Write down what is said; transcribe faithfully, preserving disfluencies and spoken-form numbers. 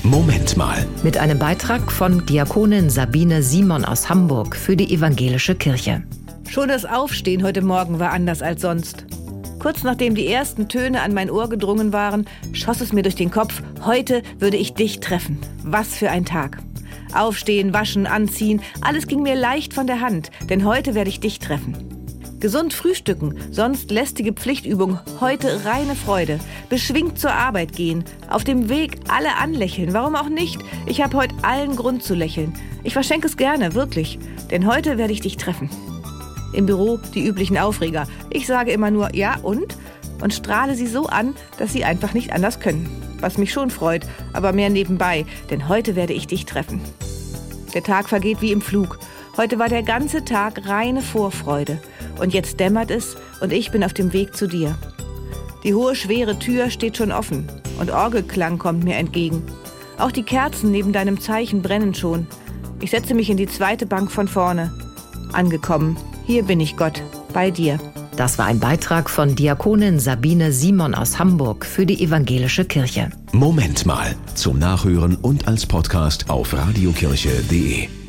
Moment mal. Mit einem Beitrag von Diakonin Sabine Simon aus Hamburg für die Evangelische Kirche. Schon das Aufstehen heute Morgen war anders als sonst. Kurz nachdem die ersten Töne an mein Ohr gedrungen waren, schoss es mir durch den Kopf, heute würde ich dich treffen. Was für ein Tag. Aufstehen, waschen, anziehen, alles ging mir leicht von der Hand, denn heute werde ich dich treffen. Gesund frühstücken, sonst lästige Pflichtübung, heute reine Freude. Beschwingt zur Arbeit gehen, auf dem Weg alle anlächeln, warum auch nicht? Ich habe heute allen Grund zu lächeln. Ich verschenke es gerne, wirklich, denn heute werde ich dich treffen. Im Büro die üblichen Aufreger. Ich sage immer nur ja und und strahle sie so an, dass sie einfach nicht anders können. Was mich schon freut, aber mehr nebenbei, denn heute werde ich dich treffen. Der Tag vergeht wie im Flug. Heute war der ganze Tag reine Vorfreude. Und jetzt dämmert es und ich bin auf dem Weg zu dir. Die hohe, schwere Tür steht schon offen und Orgelklang kommt mir entgegen. Auch die Kerzen neben deinem Zeichen brennen schon. Ich setze mich in die zweite Bank von vorne. Angekommen, hier bin ich, Gott, bei dir. Das war ein Beitrag von Diakonin Sabine Simon aus Hamburg für die Evangelische Kirche. Moment mal. Zum Nachhören und als Podcast auf radiokirche punkt de.